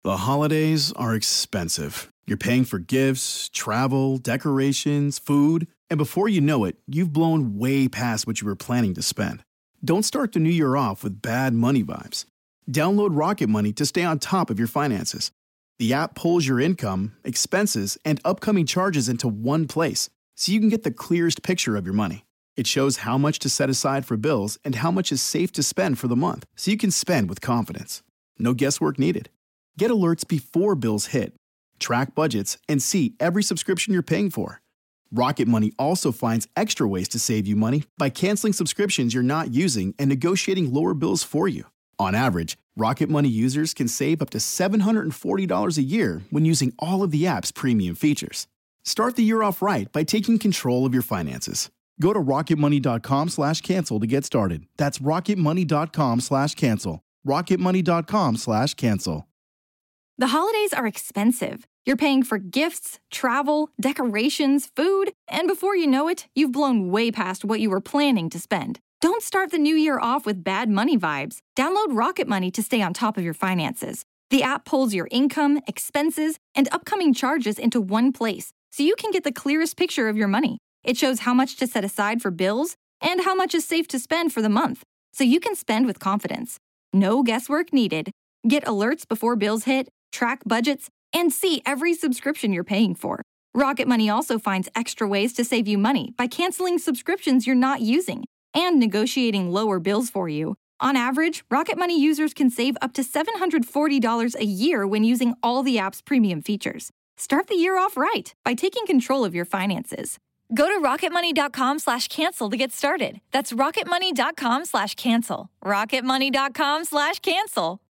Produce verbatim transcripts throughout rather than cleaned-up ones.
The holidays are expensive. You're paying for gifts, travel, decorations, food, and before you know it, you've blown way past what you were planning to spend. Don't start the new year off with bad money vibes. Download Rocket Money to stay on top of your finances. The app pulls your income, expenses, and upcoming charges into one place, so you can get the clearest picture of your money. It shows how much to set aside for bills and how much is safe to spend for the month, so you can spend with confidence. No guesswork needed. Get alerts before bills hit, track budgets, and see every subscription you're paying for. Rocket Money also finds extra ways to save you money by canceling subscriptions you're not using and negotiating lower bills for you. On average, Rocket Money users can save up to seven hundred forty dollars a year when using all of the app's premium features. Start the year off right by taking control of your finances. Go to rocketmoney.com slash cancel to get started. That's rocketmoney.com slash cancel. rocketmoney.com slash cancel. The holidays are expensive. You're paying for gifts, travel, decorations, food, and before you know it, you've blown way past what you were planning to spend. Don't start the new year off with bad money vibes. Download Rocket Money to stay on top of your finances. The app pulls your income, expenses, and upcoming charges into one place, so you can get the clearest picture of your money. It shows how much to set aside for bills and how much is safe to spend for the month, so you can spend with confidence. No guesswork needed. Get alerts before bills hit, track budgets, and see every subscription you're paying for. Rocket Money also finds extra ways to save you money by canceling subscriptions you're not using and negotiating lower bills for you. On average, Rocket Money users can save up to seven hundred forty dollars a year when using all the app's premium features. Start the year off right by taking control of your finances. Go to rocketmoney.com slash cancel to get started. That's rocketmoney.com slash cancel. rocketmoney.com slash cancel.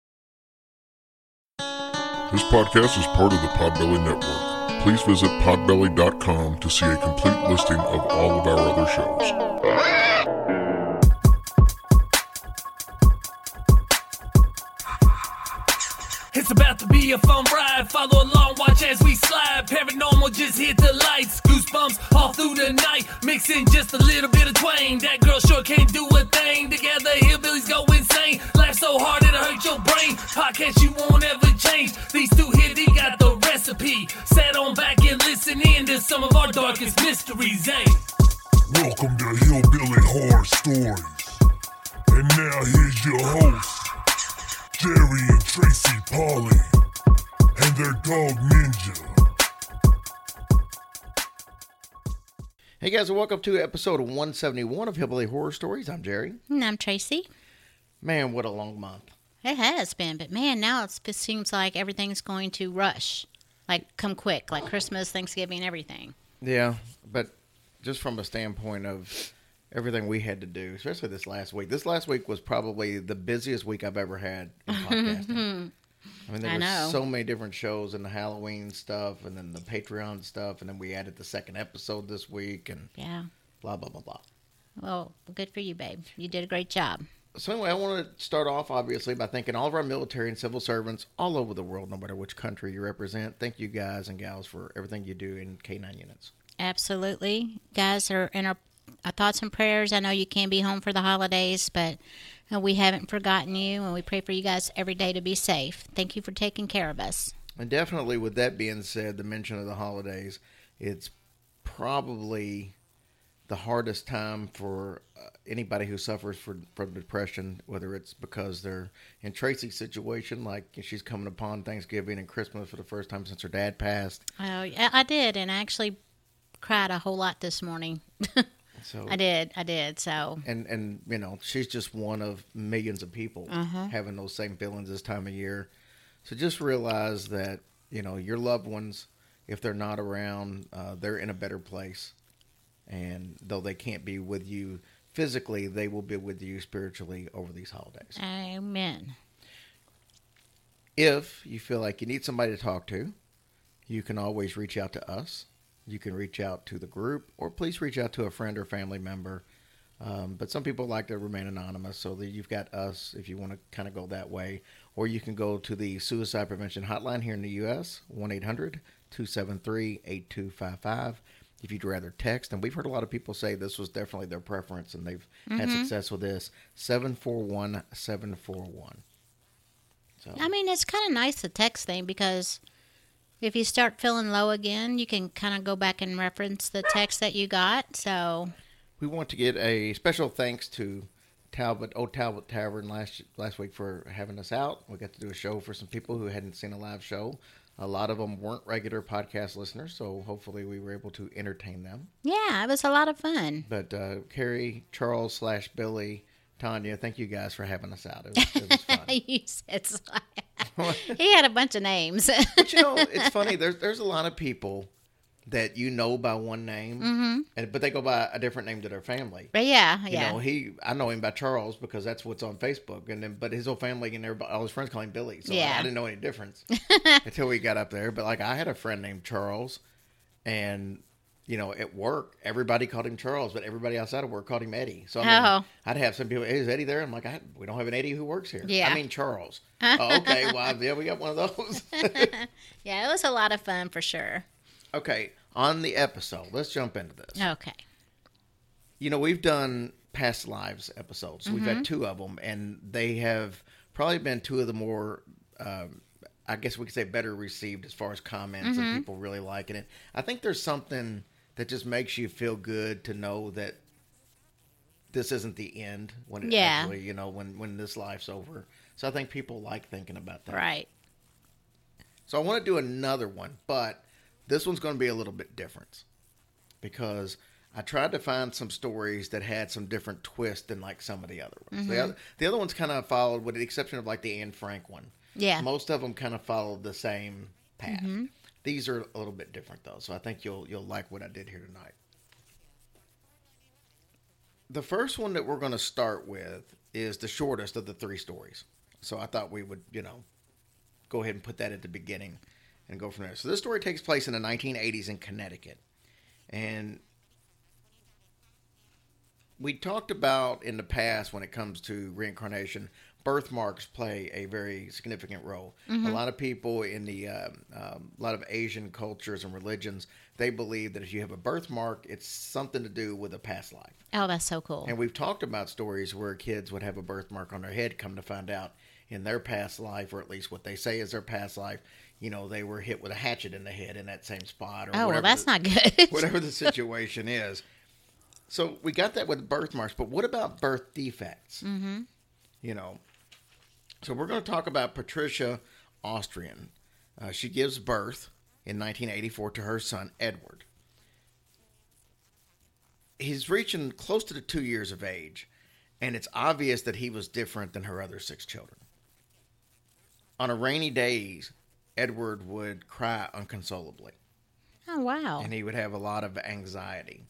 This podcast is part of the Podbelly Network. Please visit podbelly dot com to see a complete listing of all of our other shows. It's about to be a fun ride. Follow along, watch as we slide. Paranormal just hit the lights. Goosebumps all through the night. Mixing just a little bit of twang. That girl sure can't do a thing. Together, hillbillies go insane. Laugh so hard it'll hurt your brain. Podcast you won't ever change. These two here, they got the recipe. Sit on back and listen in to some of our darkest mysteries, eh? Welcome to Hillbilly Horror Stories. And now here's your hosts, Jerry and Tracy Polly, and their dog Ninja. Hey guys, and welcome to episode one seventy-one of Hillbilly Horror Stories. I'm Jerry. And I'm Tracy. Man, what a long month. It has been, but man, now it's, it seems like everything's going to rush. Like, come quick, like Christmas, Thanksgiving, everything. Yeah, but just from a standpoint of everything we had to do, especially this last week. This last week was probably the busiest week I've ever had in podcasting. I mean, there I were know. so many different shows and the Halloween stuff and then the Patreon stuff, and then we added the second episode this week and Yeah. blah, blah, blah, blah. Well, good for you, babe. You did a great job. So anyway, I want to start off, obviously, by thanking all of our military and civil servants all over the world, no matter which country you represent. Thank you guys and gals for everything you do in K nine units. Absolutely. Guys are in our, our thoughts and prayers. I know you can't be home for the holidays, but uh, we haven't forgotten you, and we pray for you guys every day to be safe. Thank you for taking care of us. And definitely, with that being said, the mention of the holidays, it's probably the hardest time for uh, anybody who suffers for, from depression, whether it's because they're in Tracy's situation, like she's coming upon Thanksgiving and Christmas for the first time since her dad passed. Oh, yeah, I did, and I actually cried a whole lot this morning. So I did, I did, so. And, and you know, she's just one of millions of people Uh-huh. having those same feelings this time of year. So just realize that, you know, your loved ones, if they're not around, uh, they're in a better place. And though they can't be with you physically, they will be with you spiritually over these holidays. Amen. If you feel like you need somebody to talk to, you can always reach out to us. You can reach out to the group, or please reach out to a friend or family member. Um, but some people like to remain anonymous, so that you've got us if you want to kind of go that way. Or you can go to the Suicide Prevention Hotline here in the U S, one eight hundred two seven three eight two five five. If you'd rather text, and we've heard a lot of people say this was definitely their preference, and they've mm-hmm. had success with this, seven four one seven four one. So I mean, it's kind of nice the text thing because if you start feeling low again, you can kind of go back and reference the text that you got. So we want to get a special thanks to Talbot, Old Talbot Tavern last last week for having us out. We got to do a show for some people who hadn't seen a live show. A lot of them weren't regular podcast listeners, so hopefully we were able to entertain them. yeah, it was a lot of fun. But uh, Carrie, Charles slash Billy, Tanya, thank you guys for having us out. It was, it was fun. You said so. He had a bunch of names. But you know, it's funny. There's there's a lot of people that you know by one name, mm-hmm. and but they go by a different name to their family. But yeah, You yeah. know, he I know him by Charles because that's what's on Facebook, and then but his whole family and everybody, all his friends call him Billy. So Yeah. I, I didn't know any difference until we got up there. But like I had a friend named Charles, and you know, at work everybody called him Charles, but everybody outside of work called him Eddie. So I mean, Oh. I'd have some people, hey, is Eddie there? I'm like, I, we don't have an Eddie who works here. Yeah. I mean Charles. Oh, okay, well yeah, we got one of those. Yeah, it was a lot of fun for sure. Okay, on the episode, let's jump into this. Okay. You know, we've done past lives episodes. We've Mm-hmm. had two of them, and they have probably been two of the more, um, I guess we could say, better received as far as comments Mm-hmm. and people really liking it. I think there's something that just makes you feel good to know that this isn't the end when it Yeah. actually, you know, when, when this life's over. So I think people like thinking about that. Right. So I want to do another one, but this one's going to be a little bit different because I tried to find some stories that had some different twist than like some of the other ones. Mm-hmm. The, other, the other ones kind of followed, with the exception of like the Anne Frank one. Yeah. Most of them kind of followed the same path. Mm-hmm. These are a little bit different though, so I think you'll you'll like what I did here tonight. The first one that we're going to start with is the shortest of the three stories. So I thought we would, you know, go ahead and put that at the beginning and go from there. So this story takes place in the nineteen eighties in Connecticut. And we talked about in the past when it comes to reincarnation, birthmarks play a very significant role. Mm-hmm. A lot of people in the, um, um, a lot of Asian cultures and religions, they believe that if you have a birthmark, it's something to do with a past life. Oh, that's so cool. And we've talked about stories where kids would have a birthmark on their head, come to find out in their past life, or at least what they say is their past life, you know, they were hit with a hatchet in the head in that same spot. Or Oh, well, whatever that's the, not good. whatever the situation is. So we got that with birthmarks, but what about birth defects? Mm-hmm. You know, so we're going to talk about Patricia Austrian. Uh, she gives birth in nineteen eighty-four to her son, Edward. He's reaching close to the two years of age, and it's obvious that he was different than her other six children. On a rainy days, Edward would cry unconsolably, Oh, wow. and he would have a lot of anxiety.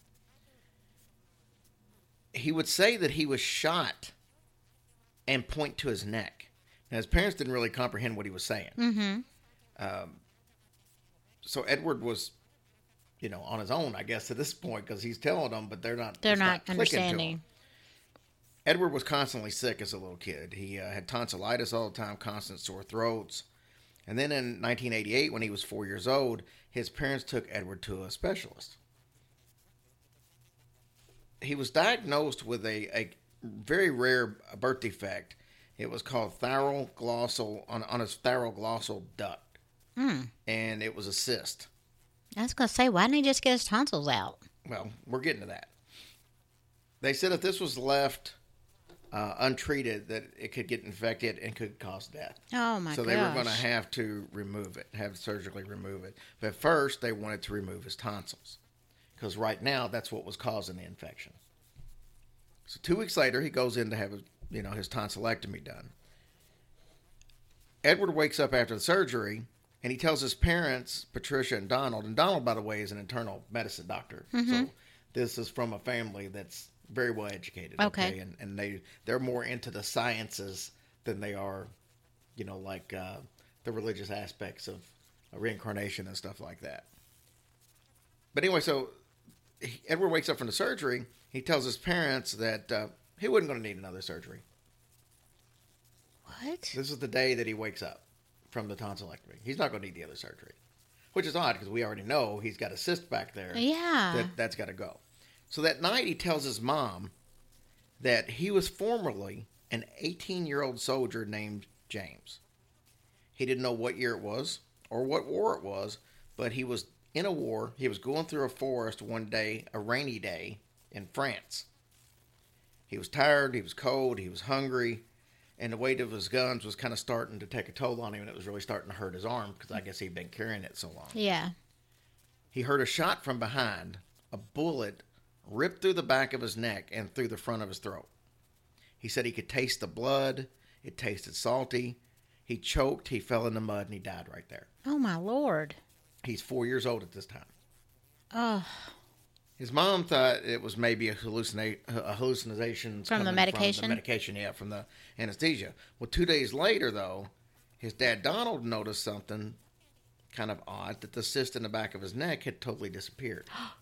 He would say that he was shot and point to his neck. Now, his parents didn't really comprehend what he was saying. Mm-hmm. Um, so Edward was, you know, on his own, I guess, at this point, because he's telling them, but they're not. They're it's not clicking to understanding. him. Edward was constantly sick as a little kid. He uh, had tonsillitis all the time, constant sore throats. And then in nineteen eighty-eight, when he was four years old, his parents took Edward to a specialist. He was diagnosed with a, a very rare birth defect. It was called thyroglossal, on, on his thyroglossal duct. Hmm. And it was a cyst. I was going to say, why didn't he just get his tonsils out? Well, we're getting to that. They said if this was left uh, untreated, that it could get infected and could cause death. Oh, my so gosh. they were going to have to remove it, have surgically remove it. But first, they wanted to remove his tonsils. Because right now, that's what was causing the infection. So two weeks later, he goes in to have, you know, his tonsillectomy done. Edward wakes up after the surgery, and he tells his parents, Patricia and Donald, and Donald, by the way, is an internal medicine doctor. Mm-hmm. So this is from a family that's very well educated. Okay. okay? And, and they, they're more into the sciences than they are, you know, like uh, the religious aspects of reincarnation and stuff like that. But anyway, so he, Edward wakes up from the surgery. He tells his parents that uh, he wasn't going to need another surgery. What? This is the day that he wakes up from the tonsillectomy. He's not going to need the other surgery, which is odd because we already know he's got a cyst back there. Yeah. That, that's got to go. So that night he tells his mom that he was formerly an eighteen-year-old soldier named James. He didn't know what year it was or what war it was, but he was in a war. He was going through a forest one day, a rainy day, in France. He was tired, he was cold, he was hungry, and the weight of his guns was kind of starting to take a toll on him, and it was really starting to hurt his arm because I guess he'd been carrying it so long. Yeah. He heard a shot from behind. A bullet ripped through the back of his neck and through the front of his throat. He said he could taste the blood. It tasted salty. He choked, he fell in the mud, and he died right there. Oh, my Lord. He's four years old at this time. Oh. His mom thought it was maybe a, hallucina- a hallucination From the medication? From the medication, yeah, from the anesthesia. Well, two days later, though, his dad Donald noticed something kind of odd, that the cyst in the back of his neck had totally disappeared.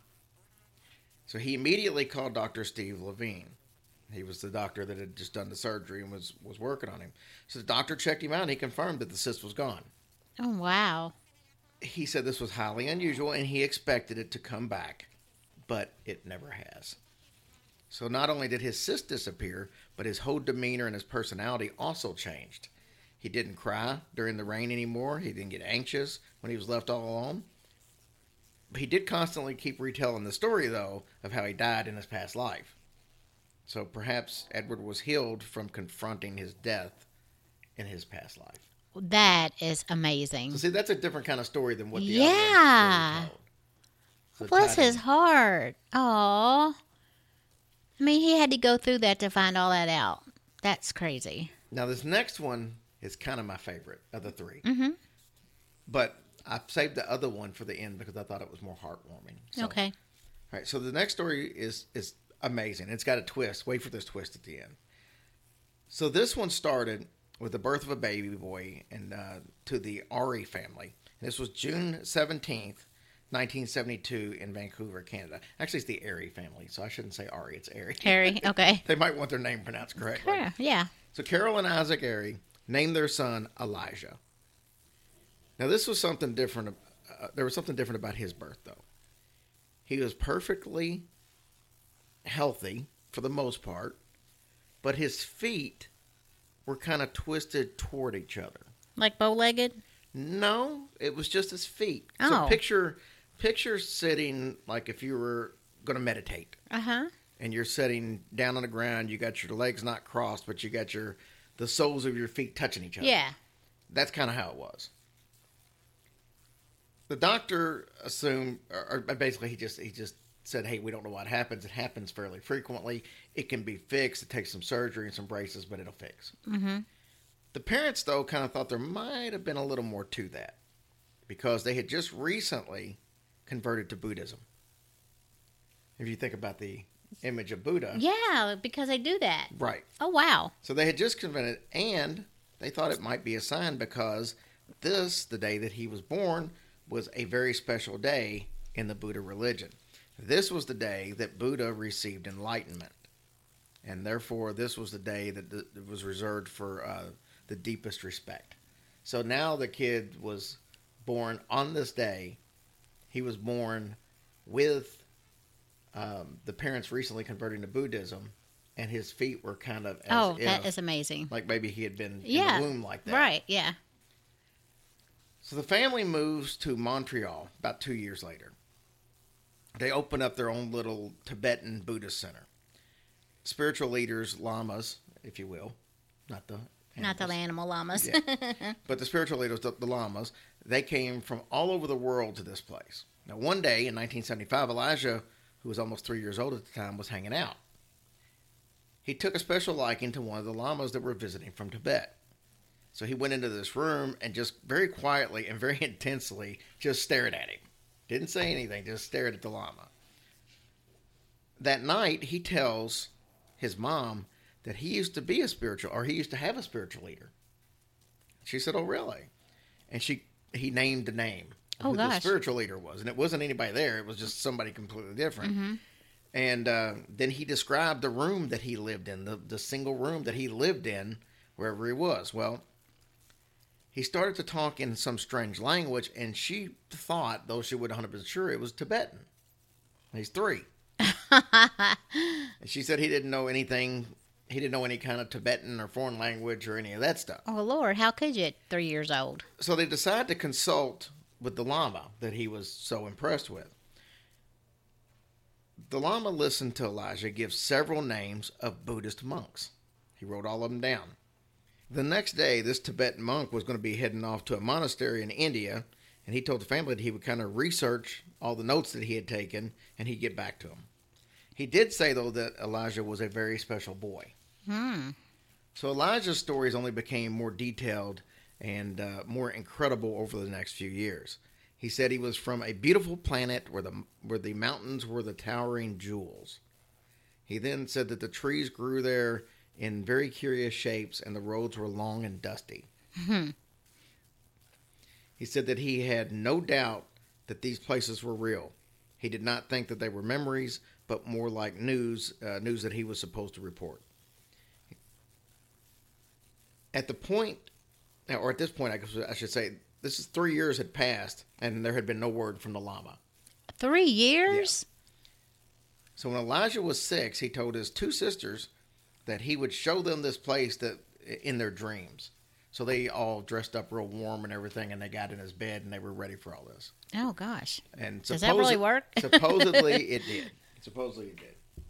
So he immediately called Doctor Steve Levine. He was the doctor that had just done the surgery and was, was working on him. So the doctor checked him out, and he confirmed that the cyst was gone. Oh, wow. He said this was highly unusual, and he expected it to come back, but it never has. So not only did his cyst disappear, but his whole demeanor and his personality also changed. He didn't cry during the rain anymore. He didn't get anxious when he was left all alone. But he did constantly keep retelling the story, though, of how he died in his past life. So perhaps Edward was healed from confronting his death in his past life. That is amazing. So see, that's a different kind of story than what the Yeah. other one told. So Bless tied in. his heart. Aw. I mean, he had to go through that to find all that out. That's crazy. Now, this next one is kind of my favorite of the three. Mm-hmm. But I saved the other one for the end because I thought it was more heartwarming. So, Okay. All right, so the next story is is amazing. It's got a twist. Wait for this twist at the end. So this one started with the birth of a baby boy and uh, to the Ari family. And this was June seventeenth, nineteen seventy-two in Vancouver, Canada. Actually, it's the Airy family, so I shouldn't say Ari. It's Airy. Harry, okay. They might want their name pronounced correctly. Sure, yeah. So Carol and Isaac Airy named their son Elijah. Now, this was something different. Uh, there was something different about his birth, though. He was perfectly healthy for the most part, but his feet were kind of twisted toward each other. Like bow-legged? No, it was just his feet. Oh. So picture, picture sitting like if you were going to meditate. Uh-huh. And you're sitting down on the ground. You got your legs not crossed, but you got your the soles of your feet touching each other. Yeah. That's kind of how it was. The doctor assumed, or, or basically he just he just said, hey, we don't know what happens. It happens fairly frequently. It can be fixed. It takes some surgery and some braces, but it'll fix. Mm-hmm. The parents, though, kind of thought there might have been a little more to that because they had just recently converted to Buddhism. If you think about the image of Buddha. Yeah, because they do that. Right. Oh, wow. So they had just converted, and they thought it might be a sign because this, the day that he was born, was a very special day in the Buddha religion. This was the day that Buddha received enlightenment. And therefore, this was the day that th- that was reserved for uh, the deepest respect. So now the kid was born on this day. He was born with um, the parents recently converting to Buddhism, and his feet were kind of as Oh, if, that is amazing. like maybe he had been Yeah. in the womb like that. Right, yeah. So the family moves to Montreal about two years later. They open up their own little Tibetan Buddhist center. Spiritual leaders, lamas, if you will, not the Not the animals. animal llamas. Yeah. But the spiritual leaders, the, the lamas, they came from all over the world to this place. Now, one day in nineteen seventy-five, Elijah, who was almost three years old at the time, was hanging out. He took a special liking to one of the lamas that were visiting from Tibet. So he went into this room and just very quietly and very intensely just stared at him. Didn't say anything, just stared at the lama. That night, he tells his mom that he used to be a spiritual, or he used to have a spiritual leader. She said, oh, really? And she he named the name of Oh, who the gosh. spiritual leader was. And it wasn't anybody there. It was just somebody completely different. Mm-hmm. And uh, then he described the room that he lived in, the, the single room that he lived in wherever he was. Well, he started to talk in some strange language, and she thought, though she wasn't one hundred percent sure, it was Tibetan. He's three. And she said he didn't know anything he didn't know any kind of Tibetan or foreign language or any of that stuff. Oh, Lord, how could you at three years old? So they decided to consult with the Lama that he was so impressed with. The Lama listened to Elijah give several names of Buddhist monks. He wrote all of them down. The next day, this Tibetan monk was going to be heading off to a monastery in India, and he told the family that he would kind of research all the notes that he had taken, and he'd get back to them. He did say, though, that Elijah was a very special boy. Hmm. So Elijah's stories only became more detailed and uh, more incredible over the next few years. He said he was from a beautiful planet where the where the mountains were the towering jewels. He then said that the trees grew there in very curious shapes and the roads were long and dusty. Hmm. He said that he had no doubt that these places were real. He did not think that they were memories, but more like news, uh, news that he was supposed to report. At the point, or at this point, I, guess I should say, this is three years had passed, and there had been no word from the Lama. Three years? Yeah. So when Elijah was six, he told his two sisters that he would show them this place that in their dreams. So they all dressed up real warm and everything, and they got in his bed, and they were ready for all this. Oh, gosh. And Does that really work? supposedly it did. Supposedly it did.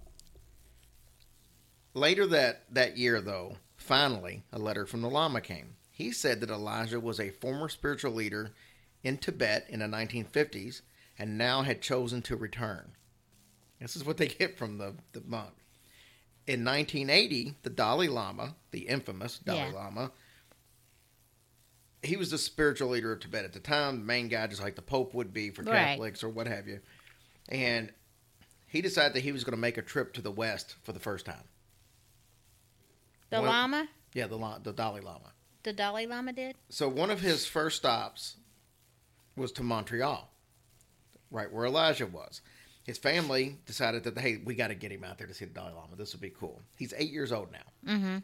Later that, that year, though, finally, a letter from the Lama came. He said that Elijah was a former spiritual leader in Tibet in the nineteen fifties and now had chosen to return. This is what they get from the, the monk. In nineteen eighty, the Dalai Lama, the infamous Dalai Yeah. Lama, he was the spiritual leader of Tibet at the time, the main guy, just like the Pope would be for Right. Catholics or what have you. And he decided that he was going to make a trip to the West for the first time. The One- Lama? Yeah, the, La- the Dalai Lama. The Dalai Lama did? So one of his first stops was to Montreal, right where Elijah was. His family decided that, hey, we got to get him out there to see the Dalai Lama. This would be cool. He's eight years old now. Mm-hmm.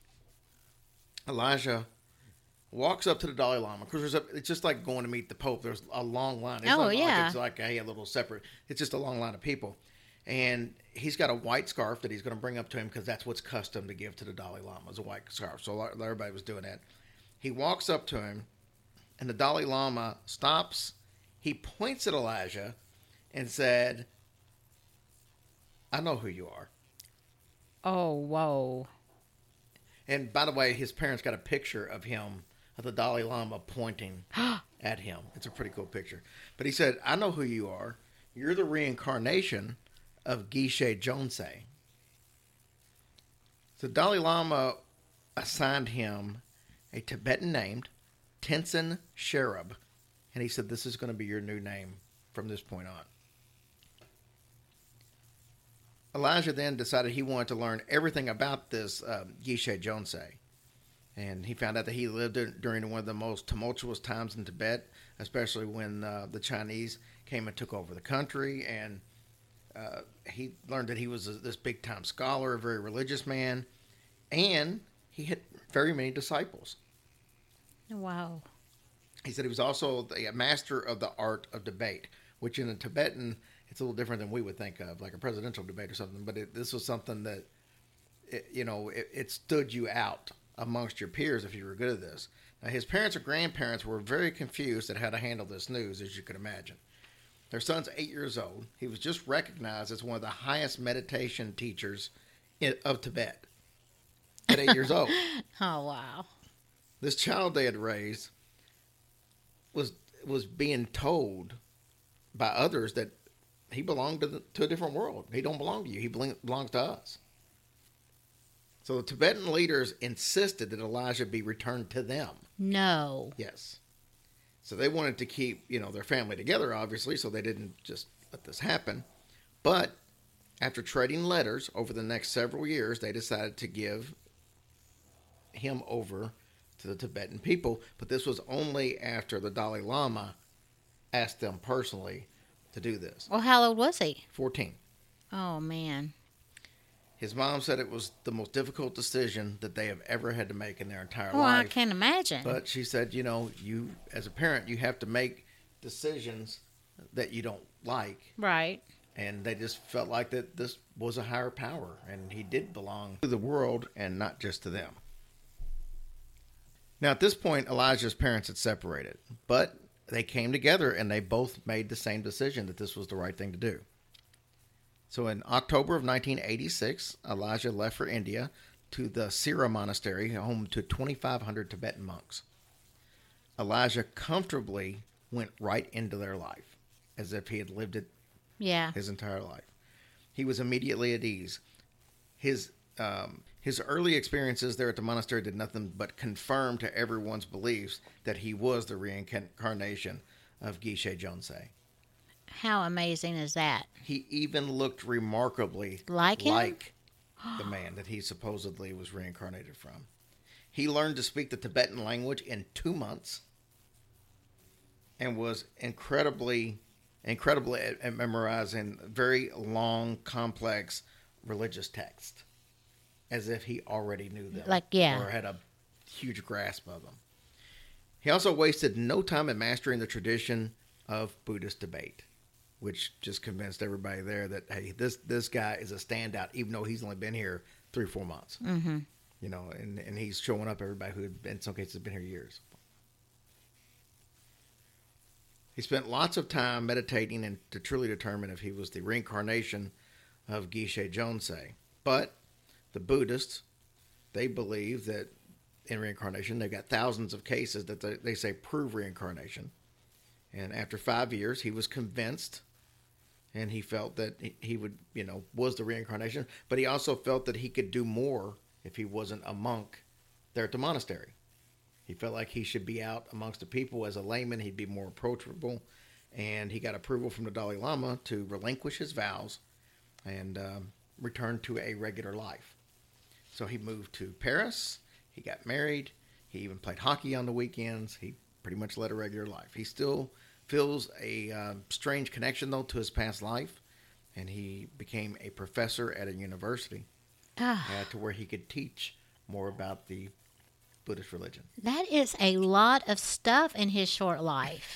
Elijah walks up to the Dalai Lama. Because it's just like going to meet the Pope. There's a long line. It's Oh, not yeah. Like it's like a, a little separate. It's just a long line of people. And he's got a white scarf that he's going to bring up to him because that's what's custom to give to the Dalai Lama is a white scarf. So everybody was doing that. He walks up to him, and the Dalai Lama stops. He points at Elijah and said, I know who you are. Oh, whoa. And by the way, his parents got a picture of him, of the Dalai Lama pointing at him. It's a pretty cool picture. But he said, I know who you are. You're the reincarnation of Geshe Jonsei. So Dalai Lama assigned him a Tibetan named Tenzin Sherab. And he said, this is going to be your new name from this point on. Elijah then decided he wanted to learn everything about this um, Geshe Jonsei. And he found out that he lived during one of the most tumultuous times in Tibet, especially when uh, the Chinese came and took over the country. And uh, he learned that he was a, this big-time scholar, a very religious man, and he had very many disciples. Wow. He said he was also a master of the art of debate, which in the Tibetan, it's a little different than we would think of, like a presidential debate or something. But it, this was something that, it, you know, it, it stood you out amongst your peers if you were good at this. Now, his parents or grandparents were very confused at how to handle this news, as you could imagine. Their son's eight years old. He was just recognized as one of the highest meditation teachers in, of Tibet at eight years old. Oh, wow. This child they had raised was was being told by others that he belonged to, the, to a different world. He don't belong to you. He belong, belongs to us. So the Tibetan leaders insisted that Elijah be returned to them. No. Yes. So they wanted to keep, you know, their family together, obviously, so they didn't just let this happen. But after trading letters over the next several years, they decided to give him over to the Tibetan people. But this was only after the Dalai Lama asked them personally to do this. Well, how old was he? fourteen. Oh, man. His mom said it was the most difficult decision that they have ever had to make in their entire Well, life. I can't imagine. But she said, you know, you as a parent, you have to make decisions that you don't like. Right. And they just felt like that this was a higher power, and he did belong to the world and not just to them. Now, at this point, Elijah's parents had separated, but they came together and they both made the same decision that this was the right thing to do. So in October of nineteen eighty-six, Elijah left for India to the Sira Monastery, home to twenty-five hundred Tibetan monks. Elijah comfortably went right into their life, as if he had lived it Yeah. his entire life. He was immediately at ease. His um, his early experiences there at the monastery did nothing but confirm to everyone's beliefs that he was the reincarnation of Geshe Jonsei. How amazing is that? He even looked remarkably Like him? like the man that he supposedly was reincarnated from. He learned to speak the Tibetan language in two months and was incredibly, incredibly at, at memorizing very long, complex religious texts, as if he already knew them. Like, yeah. Or had a huge grasp of them. He also wasted no time in mastering the tradition of Buddhist debate, which just convinced everybody there that, hey, this this guy is a standout, even though he's only been here three or four months. Mm-hmm. You know, and, and he's showing up everybody who, in some cases, has been here years. He spent lots of time meditating and to truly determine if he was the reincarnation of Geshe Jonsei. But the Buddhists, they believe that in reincarnation, they've got thousands of cases that they, they say prove reincarnation. And after five years, he was convinced, and he felt that he, he would, you know, was the reincarnation. But he also felt that he could do more if he wasn't a monk there at the monastery. He felt like he should be out amongst the people as a layman. He'd be more approachable. And he got approval from the Dalai Lama to relinquish his vows and um, return to a regular life. So he moved to Paris. He got married. He even played hockey on the weekends. He pretty much led a regular life. He still feels a uh, strange connection, though, to his past life. And he became a professor at a university Ah. uh, to where he could teach more about the Buddhist religion. That is a lot of stuff in his short life.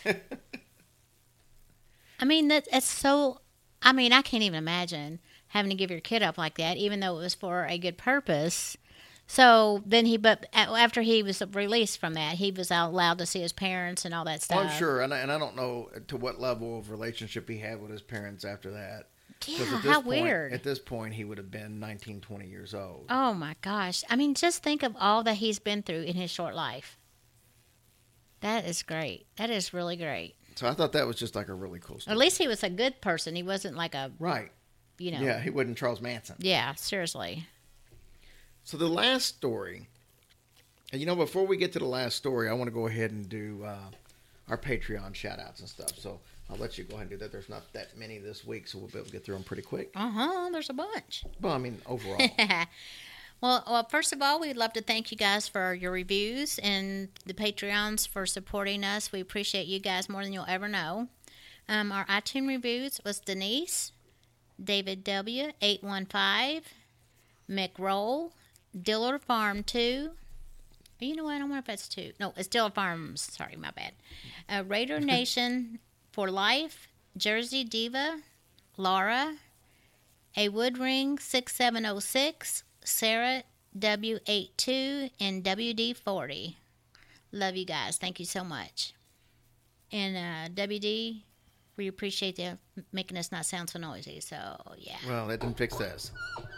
I mean, that, that's so... I mean, I can't even imagine having to give your kid up like that, even though it was for a good purpose. So then he... But after he was released from that, he was allowed to see his parents and all that stuff. Oh, I'm sure. And I, and I don't know to what level of relationship he had with his parents after that. Yeah, 'Cause at this how point, weird. At this point, he would have been nineteen, twenty years old. Oh, my gosh. I mean, just think of all that he's been through in his short life. That is great. That is really great. So I thought that was just like a really cool story. At least he was a good person. He wasn't like a, Right. you know. Yeah, he wasn't Charles Manson. Yeah, seriously. So the last story, and you know, before we get to the last story, I want to go ahead and do uh, our Patreon shout-outs and stuff. So I'll let you go ahead and do that. There's not that many this week, so we'll be able to get through them pretty quick. Uh-huh, there's a bunch. Well, I mean, overall. Well, well, first of all, we'd love to thank you guys for your reviews and the Patreons for supporting us. We appreciate you guys more than you'll ever know. Um, our iTunes reviews was Denise, David W. eight one five, Mick Roll, Diller Farm two. You know what? I don't know if that's two. No, it's Diller Farms. Sorry, my bad. Uh, Raider Nation for Life, Jersey Diva, Laura, A Wood Ring six seven oh six, Sarah W eighty-two, and W D forty. Love you guys. Thank you so much. And uh, W D, we appreciate you making us not sound so noisy. So, yeah. Well, that didn't fix this.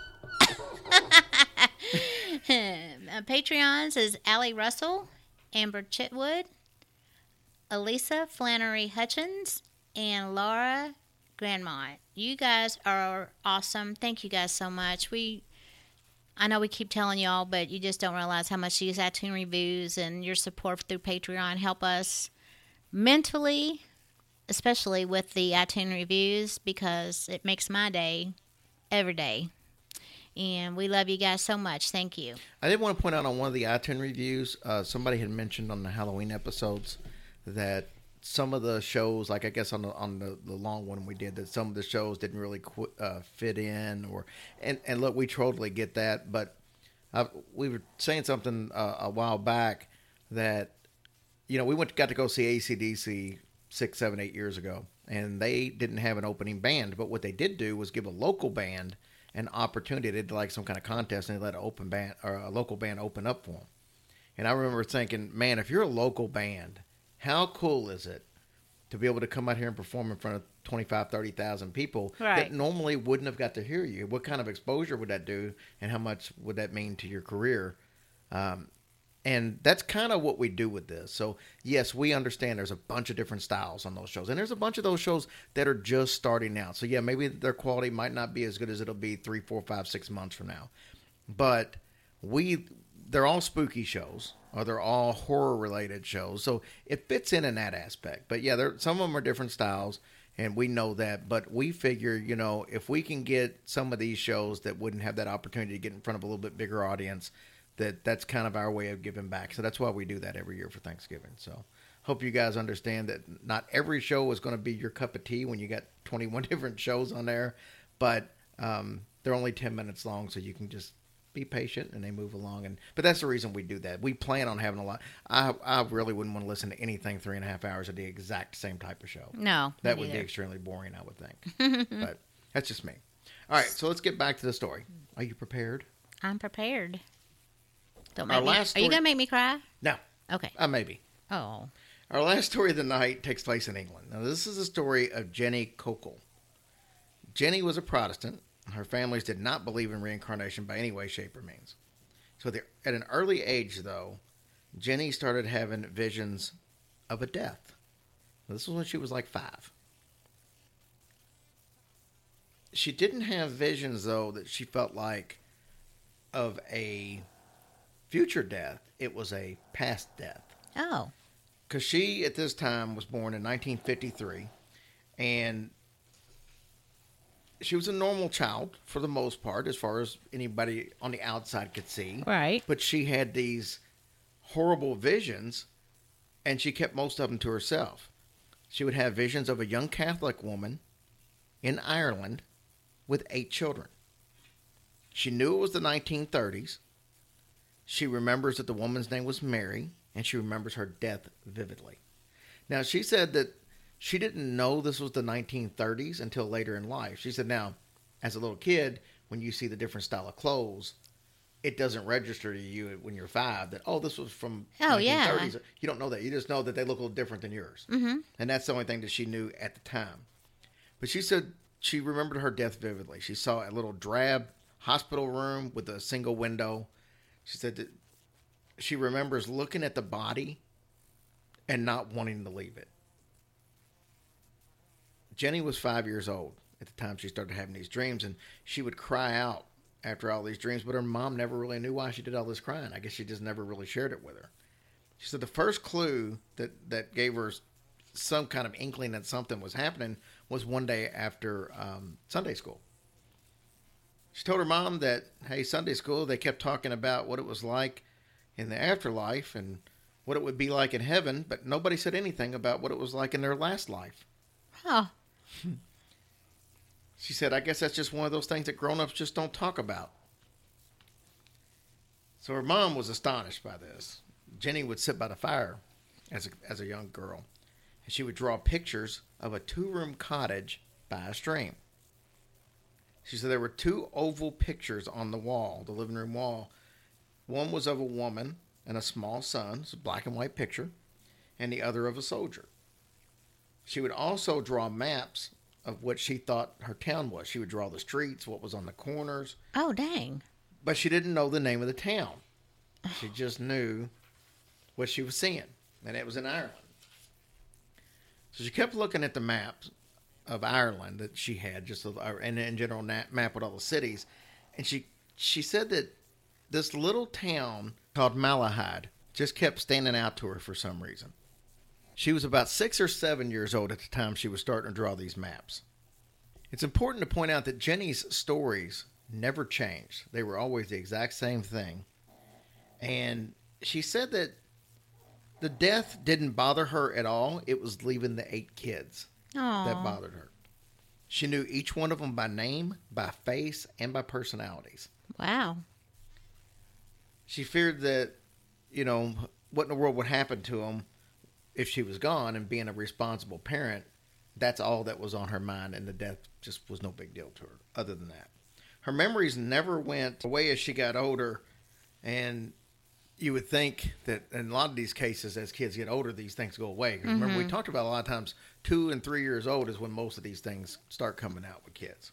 uh, Patreons is Allie Russell, Amber Chitwood, Elisa Flannery Hutchins, and Laura Grandmont. You guys are awesome. Thank you guys so much. We, I know we keep telling y'all, but you just don't realize how much these iTunes reviews and your support through Patreon help us mentally, especially with the iTunes reviews, because it makes my day every day. And we love you guys so much. Thank you. I did want to point out on one of the iTunes reviews, uh, somebody had mentioned on the Halloween episodes that some of the shows, like I guess on the on the, the long one we did, that some of the shows didn't really qu- uh, fit in. or and, and look, we totally get that. But I, we were saying something uh, a while back that, you know, we went got to go see A C D C six, seven, eight years ago and they didn't have an opening band. But what they did do was give a local band an opportunity. They did like some kind of contest, and they let an open band or a local band open up for them. And I remember thinking, man, if you're a local band, how cool is it to be able to come out here and perform in front of twenty-five, thirty thousand people Right. that normally wouldn't have got to hear you? What kind of exposure would that do, and how much would that mean to your career? Um, and that's kind of what we do with this. So, yes, we understand there's a bunch of different styles on those shows. And there's a bunch of those shows that are just starting out. So, yeah, maybe their quality might not be as good as it'll be three, four, five, six months from now. But we, they're all spooky shows, or they're all horror-related shows. So it fits in in that aspect. But, yeah, there, some of them are different styles, and we know that. But we figure, you know, if we can get some of these shows that wouldn't have that opportunity to get in front of a little bit bigger audience, that that's kind of our way of giving back. So that's why we do that every year for Thanksgiving. So hope you guys understand that not every show is going to be your cup of tea when you got twenty-one different shows on there, but um, they're only ten minutes long, so you can just be patient and they move along. And but that's the reason we do that. We plan on having a lot. I I really wouldn't want to listen to anything three and a half hours of the exact same type of show. No. That me would be neither. extremely boring, I would think. But that's just me. All right, so let's get back to the story. Are you prepared? I'm prepared. Don't Our make me. last Are you story- going to make me cry? No. Okay. Uh, maybe. Oh. Our last story of the night takes place in England. Now, this is the story of Jenny Cockle. Jenny was a Protestant. Her families did not believe in reincarnation by any way, shape, or means. So the, at an early age, though, Jenny started having visions of a death. Now, this was when she was like five. She didn't have visions, though, that she felt like of a future death. It was a past death. Oh. Because she, at this time, was born in nineteen fifty-three, and she was a normal child for the most part, as far as anybody on the outside could see. Right. But she had these horrible visions, and she kept most of them to herself. She would have visions of a young Catholic woman in Ireland with eight children. She knew it was the nineteen thirties. She remembers that the woman's name was Mary, and she remembers her death vividly. Now, she said that she didn't know this was the nineteen thirties until later in life. She said, now, as a little kid, when you see the different style of clothes, it doesn't register to you when you're five that, oh, this was from Oh, yeah. nineteen thirties. You don't know that. You just know that they look a little different than yours. Mm-hmm. And that's the only thing that she knew at the time. But she said she remembered her death vividly. She saw a little drab hospital room with a single window. She said that she remembers looking at the body and not wanting to leave it. Jenny was five years old at the time she started having these dreams, and she would cry out after all these dreams, but her mom never really knew why she did all this crying. I guess she just never really shared it with her. She said the first clue that, that gave her some kind of inkling that something was happening was one day after um, Sunday school. She told her mom that, hey, Sunday school, they kept talking about what it was like in the afterlife and what it would be like in heaven, but nobody said anything about what it was like in their last life. Oh. She said, I guess that's just one of those things that grown-ups just don't talk about. So her mom was astonished by this. Jenny would sit by the fire as a, as a young girl, and she would draw pictures of a two-room cottage by a stream. She said there were two oval pictures on the wall, the living room wall. One was of a woman and a small son. It's a black and white picture. And the other of a soldier. She would also draw maps of what she thought her town was. She would draw the streets, what was on the corners. Oh, dang. But she didn't know the name of the town. She just knew what she was seeing. And it was in Ireland. So she kept looking at the maps of Ireland that she had, just a, and in general map with all the cities, and she she said that this little town called Malahide just kept standing out to her for some reason. She was about six or seven years old at the time she was starting to draw these maps. It's important to point out that Jenny's stories never changed. They were always the exact same thing, and she said that the death didn't bother her at all. It was leaving the eight kids Aww. that bothered her. She knew each one of them by name, by face, and by personalities. Wow. She feared that, you know, what in the world would happen to them if she was gone, and being a responsible parent that's all that was on her mind, and the death just was no big deal to her other than that. Her memories never went away as she got older, and you would think that in a lot of these cases, as kids get older, these things go away. Mm-hmm. Remember, we talked about a lot of times two and three years old is when most of these things start coming out with kids.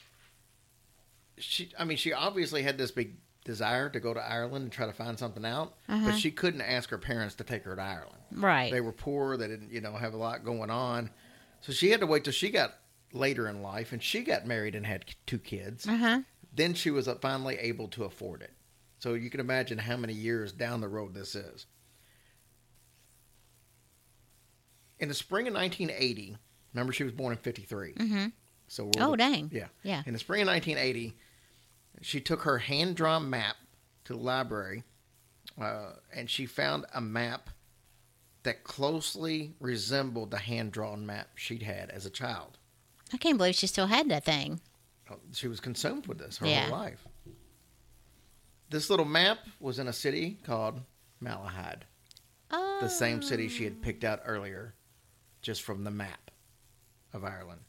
She, I mean, she obviously had this big desire to go to Ireland and try to find something out, uh-huh. but she couldn't ask her parents to take her to Ireland. Right. They were poor. They didn't, you know, have a lot going on. So she had to wait till she got later in life, and she got married and had two kids. Uh-huh. Then she was finally able to afford it. So you can imagine how many years down the road this is. In the spring of nineteen eighty, remember she was born in fifty-three. Mm-hmm. So we're oh, the, dang. Yeah. Yeah. In the spring of nineteen eighty, she took her hand-drawn map to the library, uh, and she found a map that closely resembled the hand-drawn map she'd had as a child. I can't believe she still had that thing. She was consumed with this her yeah. whole life. This little map was in a city called Malahide. Oh. The same city she had picked out earlier, just from the map of Ireland.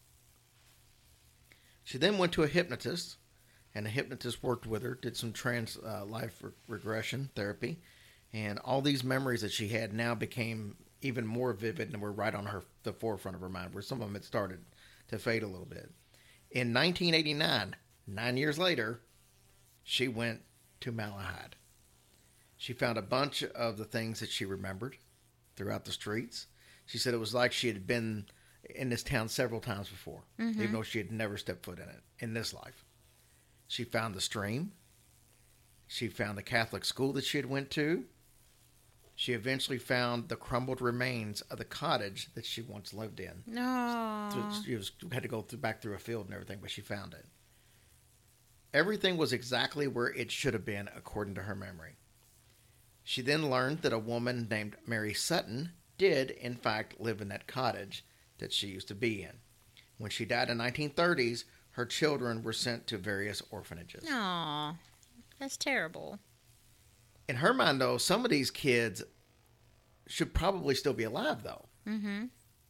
She then went to a hypnotist, and the hypnotist worked with her, did some trans uh, life re- regression therapy, and all these memories that she had now became even more vivid and were right on her the forefront of her mind, where some of them had started to fade a little bit. In nineteen eighty-nine, nine years later, she went to Malahide. She found a bunch of the things that she remembered throughout the streets. She said it was like she had been in this town several times before, mm-hmm. even though she had never stepped foot in it in this life. She found the stream. She found the Catholic school that she had went to. She eventually found the crumbled remains of the cottage that she once lived in. No. So she was, had to go through, back through a field and everything, but she found it. Everything was exactly where it should have been, according to her memory. She then learned that a woman named Mary Sutton did, in fact, live in that cottage that she used to be in. When she died in the nineteen thirties, her children were sent to various orphanages. Aw, that's terrible. In her mind, though, some of these kids should probably still be alive, though. Mm-hmm.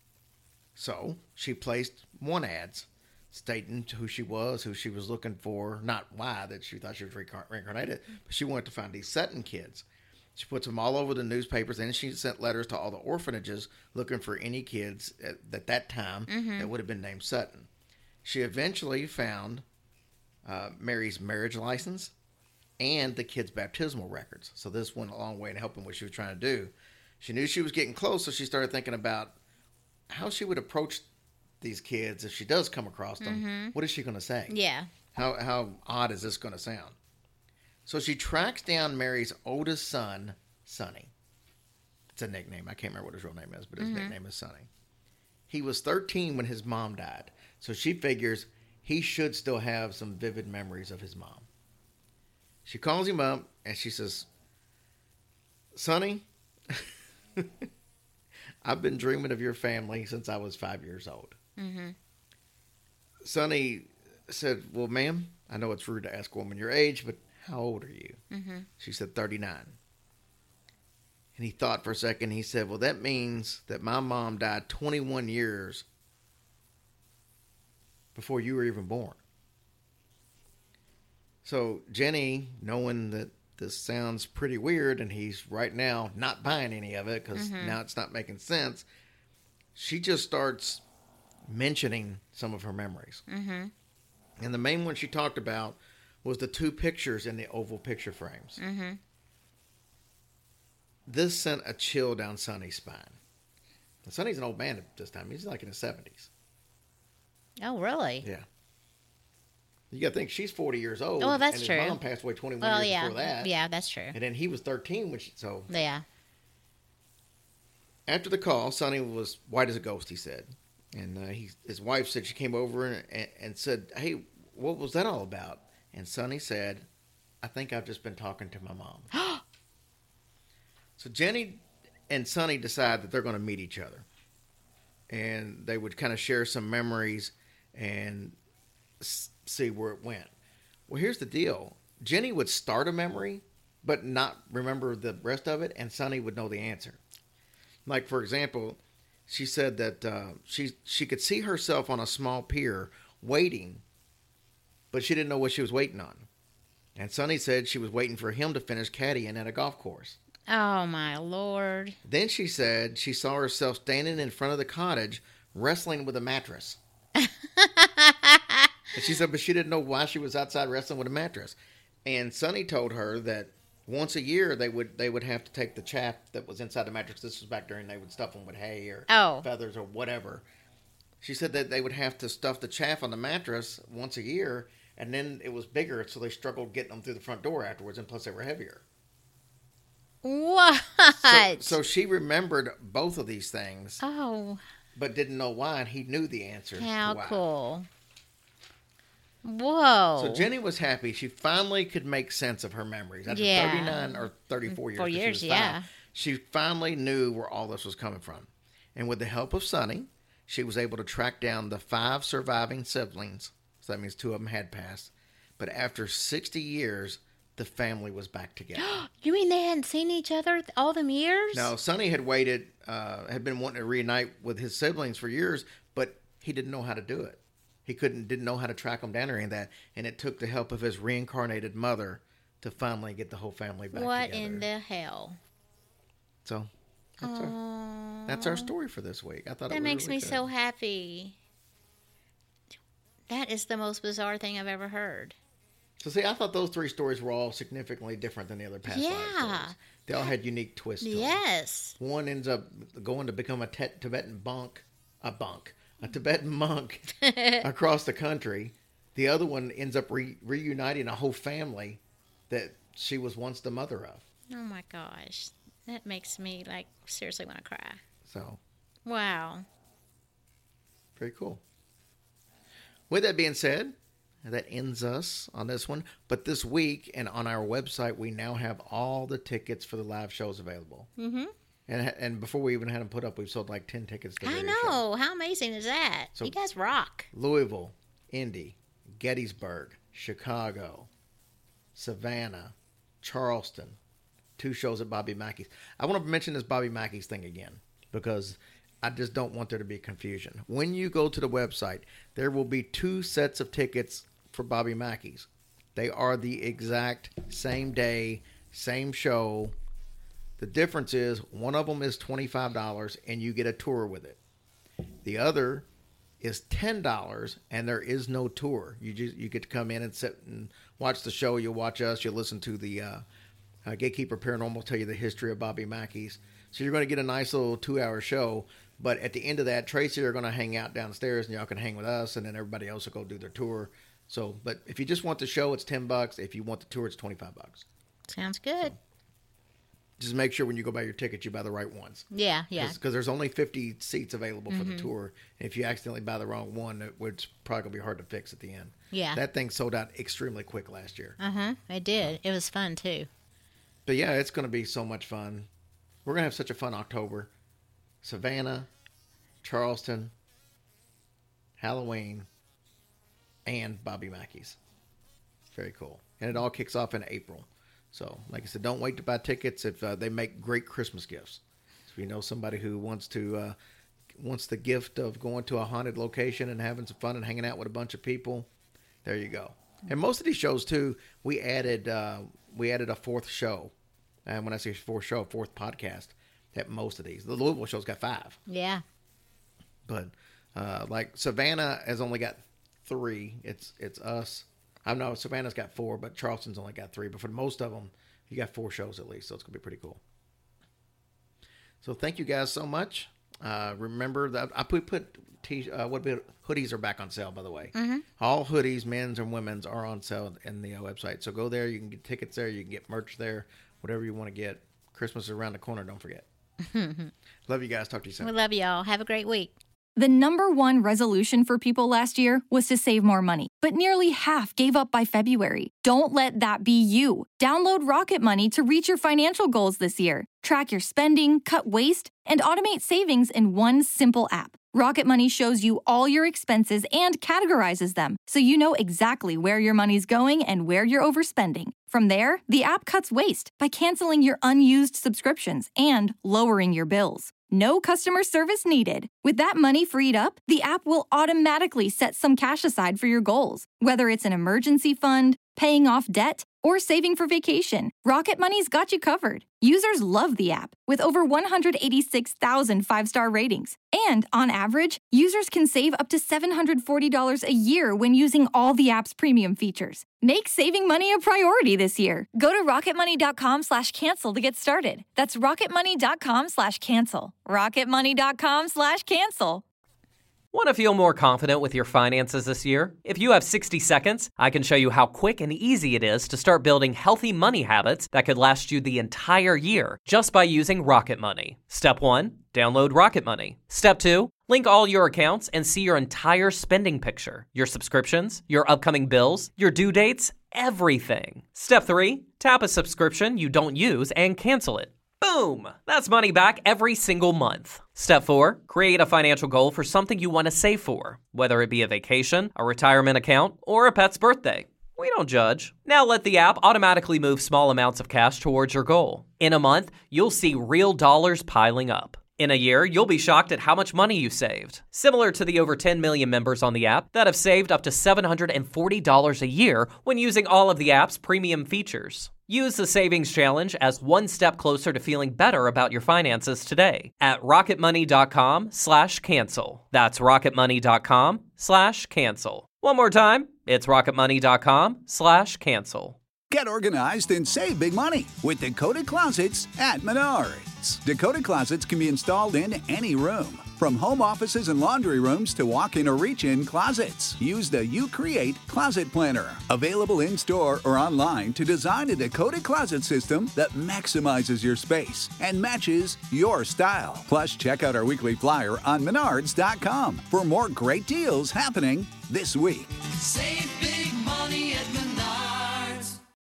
So she placed one ads stating who she was, who she was looking for, not why, that she thought she was reincarnated, but she wanted to find these Sutton kids. She puts them all over the newspapers, and she sent letters to all the orphanages looking for any kids at, at that time mm-hmm. that would have been named Sutton. She eventually found uh, Mary's marriage license and the kids' baptismal records. So this went a long way in helping what she was trying to do. She knew she was getting close, so she started thinking about how she would approach these kids if she does come across them. Mm-hmm. What is she going to say? Yeah. How how odd is this going to sound? So she tracks down Mary's oldest son, Sonny. It's a nickname. I can't remember what his real name is, but his mm-hmm. nickname is Sonny. He was thirteen when his mom died. So she figures he should still have some vivid memories of his mom. She calls him up and she says, Sonny, I've been dreaming of your family since I was five years old. Mm-hmm. Sonny said, well, ma'am, I know it's rude to ask a woman your age, but how old are you? Mm-hmm. She said, thirty-nine. And he thought for a second. He said, well, that means that my mom died twenty-one years before you were even born. So Jenny, knowing that this sounds pretty weird and he's right now not buying any of it because mm-hmm. now it's not making sense, she just starts mentioning some of her memories. Mm-hmm. And the main one she talked about was the two pictures in the oval picture frames. Mm-hmm. This sent a chill down Sonny's spine. And Sonny's an old man at this time. He's like in his seventies. Oh, really? Yeah. You got to think, she's forty years old. Oh, that's and true. His mom passed away twenty-one well, years yeah. before that. Yeah, that's true. And then he was thirteen when she, so. Yeah. After the call, Sonny was white as a ghost, he said. And uh, he, his wife said she came over and, and, and said, hey, what was that all about? And Sonny said, I think I've just been talking to my mom. So Jenny and Sonny decide that they're going to meet each other. And they would kind of share some memories and s- see where it went. Well, here's the deal. Jenny would start a memory, but not remember the rest of it, and Sonny would know the answer. Like, for example, she said that uh, she she could see herself on a small pier waiting, but she didn't know what she was waiting on. And Sonny said she was waiting for him to finish caddying at a golf course. Oh, my Lord. Then she said she saw herself standing in front of the cottage wrestling with a mattress. And she said, but she didn't know why she was outside wrestling with a mattress. And Sonny told her that once a year they would they would have to take the chaff that was inside the mattress. This was back during they would stuff them with hay or oh. feathers or whatever. She said that they would have to stuff the chaff on the mattress once a year, and then it was bigger, so they struggled getting them through the front door afterwards, and plus they were heavier. What? So, so she remembered both of these things. Oh. But didn't know why, and he knew the answer. How to why. cool. Whoa. So Jenny was happy. She finally could make sense of her memories. After yeah. thirty-nine or thirty-four years. Four years, she yeah. Five, she finally knew where all this was coming from. And with the help of Sonny, she was able to track down the five surviving siblings. So that means two of them had passed. But after sixty years, the family was back together. You mean they hadn't seen each other all them years? No, Sonny had waited, uh, had been wanting to reunite with his siblings for years, but he didn't know how to do it. He couldn't, didn't know how to track them down or any of that. And it took the help of his reincarnated mother to finally get the whole family back what together. in the hell? So that's, our, that's our story for this week. I thought that it was makes really me good. so happy. That is the most bizarre thing I've ever heard. So see, I thought those three stories were all significantly different than the other past Yeah. five stories. They all had unique twists to them. Yes. One ends up going to become a te- Tibetan monk, a monk, a Tibetan monk across the country. The other one ends up re- reuniting a whole family that she was once the mother of. Oh my gosh. That makes me, like, seriously want to cry. So, wow. very cool. With that being said, that ends us on this one. But this week and on our website, we now have all the tickets for the live shows available. Mm-hmm. And and before we even had them put up, we've sold like ten tickets to I various know. shows. How amazing is that? So- you guys rock. Louisville, Indy, Gettysburg, Chicago, Savannah, Charleston. Two shows at Bobby Mackey's. I want to mention this Bobby Mackey's thing again because I just don't want there to be confusion. When you go to the website, there will be two sets of tickets for Bobby Mackey's. They are the exact same day, same show. The difference is one of them is twenty-five dollars and you get a tour with it. The other is ten dollars and there is no tour. You just you get to come in and sit and watch the show. You'll watch us. You'll listen to the uh, uh, Gatekeeper Paranormal tell you the history of Bobby Mackey's. So you're going to get a nice little two-hour show. But at the end of that, Tracy are going to hang out downstairs and y'all can hang with us, and then everybody else will go do their tour. So, but if you just want the show, it's ten bucks. If you want the tour, it's twenty-five bucks. Sounds good. So, just make sure when you go buy your ticket, you buy the right ones. Yeah, yeah. Because there's only fifty seats available for mm-hmm. the tour. And if you accidentally buy the wrong one, it, it's probably going to be hard to fix at the end. Yeah. That thing sold out extremely quick last year. Uh-huh. It did. It was fun, too. But yeah, it's going to be so much fun. We're going to have such a fun October. Savannah, Charleston, Halloween, and Bobby Mackey's. Very cool. And it all kicks off in April. So, like I said, don't wait to buy tickets if uh, they make great Christmas gifts. So if you know somebody who wants to uh, wants the gift of going to a haunted location and having some fun and hanging out with a bunch of people, there you go. And most of these shows too, we added uh, we added a fourth show. And when I say fourth show, fourth podcast at most of these. The Louisville show's got five. Yeah. But uh, like Savannah has only got three. It's it's us. I know Savannah's got four, but Charleston's only got three. But for most of them, you got four shows at least, so it's going to be pretty cool. So thank you guys so much. Uh, remember that I put, put t- uh, what bit, hoodies are back on sale, by the way. Mm-hmm. All hoodies, men's and women's, are on sale in the uh, website. So go there. You can get tickets there. You can get merch there. Whatever you want to get. Christmas is around the corner. Don't forget. Love you guys. Talk to you soon. We love y'all. Have a great week. The number one resolution for people last year was to save more money, but nearly half gave up by February. Don't let that be you. Download Rocket Money to reach your financial goals this year. Track your spending, cut waste, and automate savings in one simple app. Rocket Money shows you all your expenses and categorizes them, so you know exactly where your money's going and where you're overspending. From there, the app cuts waste by canceling your unused subscriptions and lowering your bills. No customer service needed. With that money freed up, the app will automatically set some cash aside for your goals, whether it's an emergency fund, paying off debt, or saving for vacation. Rocket Money's got you covered. Users love the app with over one hundred eighty-six thousand five-star ratings. And on average, users can save up to seven hundred forty dollars a year when using all the app's premium features. Make saving money a priority this year. Go to rocketmoney.com slash cancel to get started. That's rocketmoney.com slash cancel. rocketmoney.com slash cancel. Want to feel more confident with your finances this year? If you have sixty seconds, I can show you how quick and easy it is to start building healthy money habits that could last you the entire year just by using Rocket Money. Step one, download Rocket Money. Step two, link all your accounts and see your entire spending picture, your subscriptions, your upcoming bills, your due dates, everything. Step three, tap a subscription you don't use and cancel it. Boom! That's money back every single month. Step four, create a financial goal for something you want to save for, whether it be a vacation, a retirement account, or a pet's birthday. We don't judge. Now let the app automatically move small amounts of cash towards your goal. In a month, you'll see real dollars piling up. In a year, you'll be shocked at how much money you saved. Similar to the over ten million members on the app that have saved up to seven hundred forty dollars a year when using all of the app's premium features. Use the Savings Challenge as one step closer to feeling better about your finances today at rocketmoney.com slash cancel. That's rocketmoney.com slash cancel. One more time, it's rocketmoney.com slash cancel. Get organized and save big money with Dakota Closets at Menards. Dakota Closets can be installed in any room, from home offices and laundry rooms to walk-in or reach-in closets. Use the You Create Closet Planner, available in-store or online, to design a Dakota Closet system that maximizes your space and matches your style. Plus, check out our weekly flyer on menards dot com for more great deals happening this week. Save